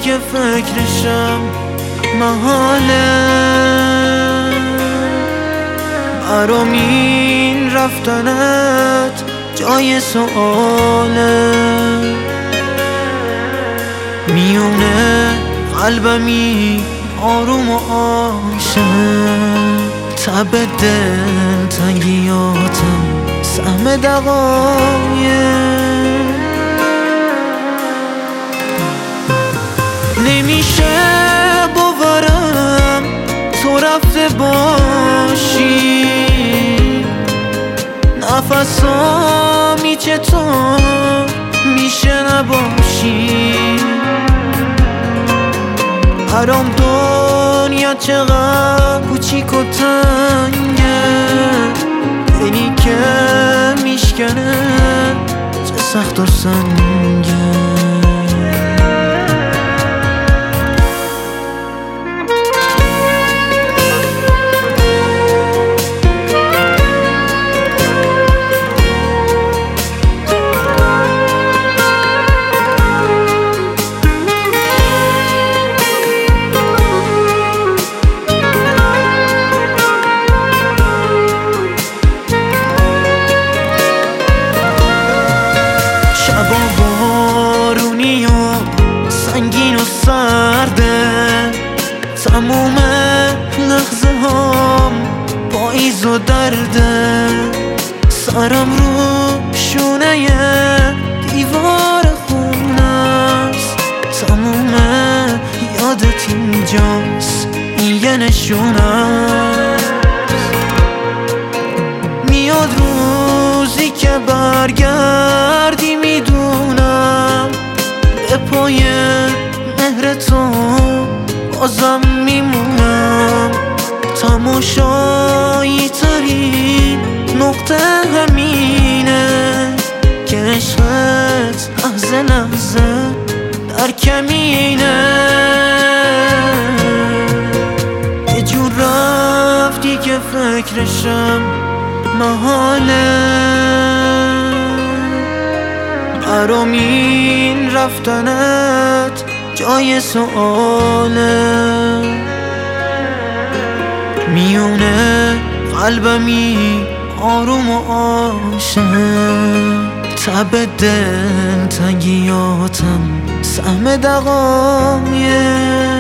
دیگه فکرشم محاله، برام این رفتنت جای سؤاله. میونه قلبمی آروم و آشم، تب دل تنگیاتم سهم دقایق. نمیشه باورم تو رفته باشی، نفسامی چطور میشه نباشی. برام دنیا چقدر کوچیک و تنگه، دلی که میشکنه چه سخت و سنگه. شبا بارونی و سنگین و سرده، تموم لحظه هم پاییز و درده. سرم رو شونه دیوار خونه است، تموم یادت اینجاست، این یه نشونه. میاد روزی که برگردی، میدونم به پای مهر تو بازم میمونم. تماشایی ترین نقطه همینه که عشقت لحظه لحظه در کمینه. یه جور رفتی که فکرشم محاله، برام این رفتنت جای سؤاله. میونه قلبمی آروم و آشم، تب دل تنگیاتم سهم دقایق.